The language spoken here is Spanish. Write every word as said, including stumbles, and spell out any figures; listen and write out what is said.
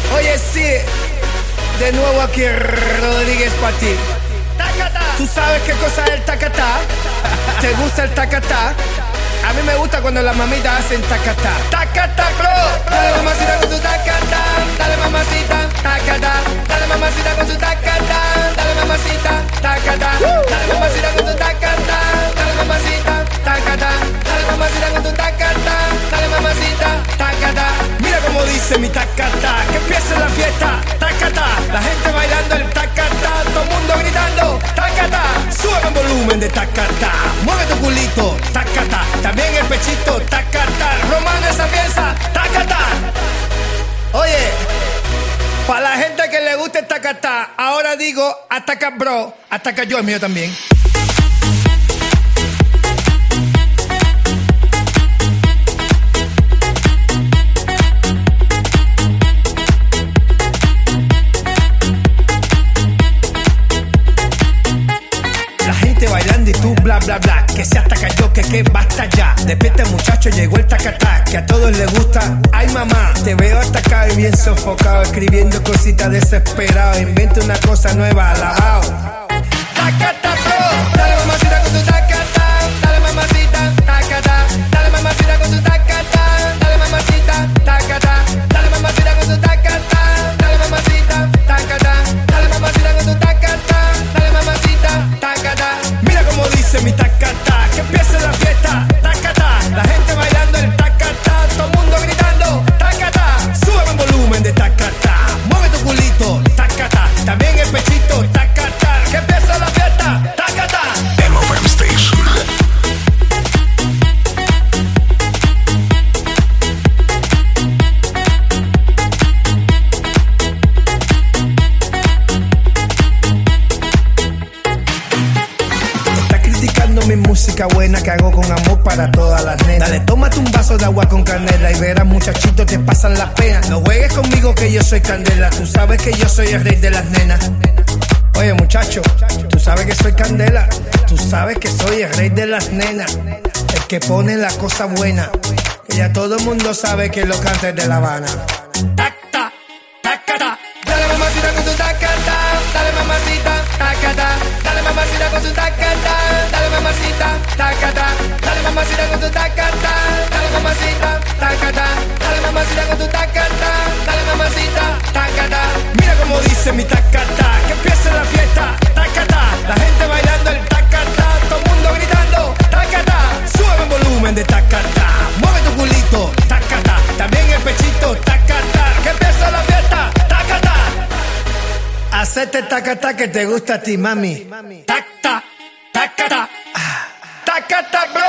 Oye, sí, de nuevo aquí Rodríguez para ti. ¿Tú sabes qué cosa es el tacatá? ¿Te gusta el tacatá? A mí me gusta cuando las mamitas hacen tacatá. Tacatá, bro. Dale mamacita con tu tacatá. Dale mamacita, tacatá. Dale mamacita con tu tacatá. Dale mamacita, tacatá. Dale mamacita con tu tacatá. Dale mamacita, tacatá. Dale mamacita con tu tacatá. Dale mamacita, tacatá. Mira cómo dice mi tacatá. Que empiece la fiesta, tacatá. La gente bailando el tacatá. Todo el mundo gritando, tacatá. Sube el volumen de tacatá. Mueve tu culito, tacatá. También el pechito, tacatá. Román esa pieza, tacatá. Oye, para la gente que le guste el tacatá, ahora digo, ataca bro, ataca yo, el mío también. Bailando y tú bla bla bla, que se ataca yo, que que basta ya. Despierta muchacho, llegó el tacatá, que a todos les gusta. Ay mamá, te veo atacado y bien sofocado, escribiendo cositas desesperado. Inventa una cosa nueva, alabao. Tacatá bro, dale mamacita con tu tacatá. Dale mamacita, tacatá. Dale mamacita con tu tacatá. Dale mamacita, tacatá. Dale mamacita con tu tacatá. Dale mamacita, tacatá. Dale mamacita con tu tacatá. Dale mamacita, tacatá. Mira como dice mi tacatá, que empiece la fiesta, tacatá. La gente bailando el tacatá, todo el mundo gritando, tacatá. Sube el volumen de tacatá, mueve tu culito, tacatá. También el pechito, tacatá. Que empiece la fiesta, tacatá. M F M Station. Mi música buena que hago con amor para todas las nenas. Dale, tómate un vaso de agua con canela y verás muchachitos te pasan las penas. No juegues conmigo que yo soy candela, tú sabes que yo soy el rey de las nenas. Oye muchacho, tú sabes que soy candela, tú sabes que soy el rey de las nenas. El que pone la cosa buena, que ya todo el mundo sabe que lo canta es de La Habana. Tacta, tacata. Dale mamacita con tu tacata, dale mamacita, tacata. Dale mamacita con tu tacata, dale mamacita, tacata. Dale mamacita con tu tacata, dale mamacita, tacata. Dale mamacita con tu tacata, dale mamacita, tacata. Mira como dice mi tacata, que empiece la fiesta, tacata. La gente bailando el tacata, todo el mundo gritando, tacata. Sube el volumen de tacata, mueve tu culito, tacata. También el pechito, tacata. Que empiece la fiesta, tacata. Hacete tacata que te gusta a ti, mami. Tacta, tacata, tacata, bro.